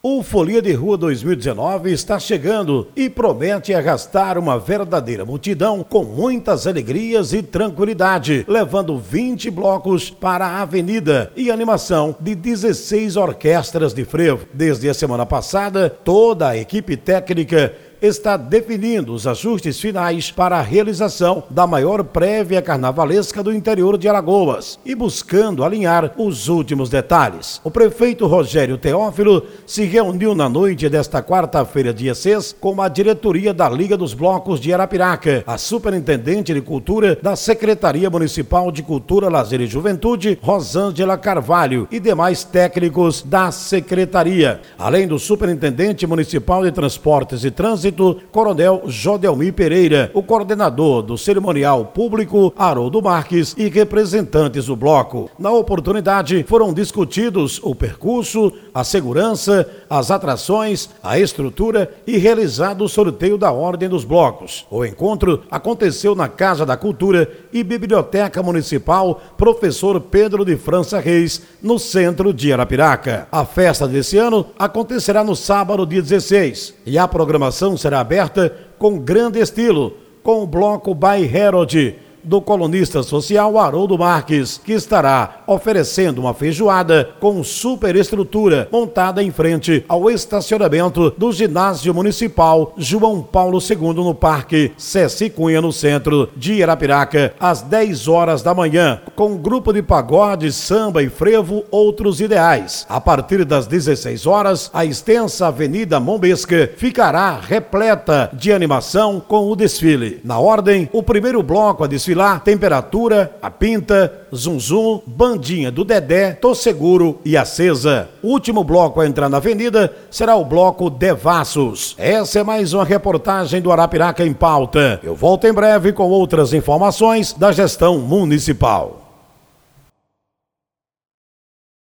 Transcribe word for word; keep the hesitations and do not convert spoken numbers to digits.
O Folia de Rua dois mil e dezenove está chegando e promete arrastar uma verdadeira multidão com muitas alegrias e tranquilidade, levando vinte blocos para a avenida e animação de dezesseis orquestras de frevo. Desde a semana passada, toda a equipe técnica está definindo os ajustes finais para a realização da maior prévia carnavalesca do interior de Alagoas e buscando alinhar os últimos detalhes. O prefeito Rogério Teófilo se reuniu na noite desta quarta-feira, dia seis, com a diretoria da Liga dos Blocos de Arapiraca, a superintendente de Cultura da Secretaria Municipal de Cultura, Lazer e Juventude, Rosângela Carvalho, e demais técnicos da secretaria, além do superintendente municipal de Transportes e Trânsito, Coronel Jodelmi Pereira, o coordenador do cerimonial público, Haroldo Marques, e representantes do bloco. Na oportunidade, foram discutidos o percurso, a segurança, as atrações, a estrutura e realizado o sorteio da ordem dos blocos. O encontro aconteceu na Casa da Cultura e Biblioteca Municipal Professor Pedro de França Reis, no centro de Arapiraca. A festa desse ano acontecerá no sábado, dia dezesseis, e a programação será aberta com grande estilo, com o bloco by Harold, do colunista social Haroldo Marques, que estará oferecendo uma feijoada com superestrutura montada em frente ao estacionamento do Ginásio Municipal João Paulo segundo, no Parque Ceci Cunha, no centro de Arapiraca, às dez horas da manhã, com um grupo de pagode, samba e frevo, outros ideais. A partir das dezesseis horas, a extensa Avenida Mombesca ficará repleta de animação com o desfile. Na ordem, o primeiro bloco a desfilar: Temperatura, a Pinta, Zum Zum, Bandinha do Dedé, Tô Seguro e Acesa. O último bloco a entrar na avenida será o bloco Devassos. Essa é mais uma reportagem do Arapiraca em Pauta. Eu volto em breve com outras informações da gestão municipal.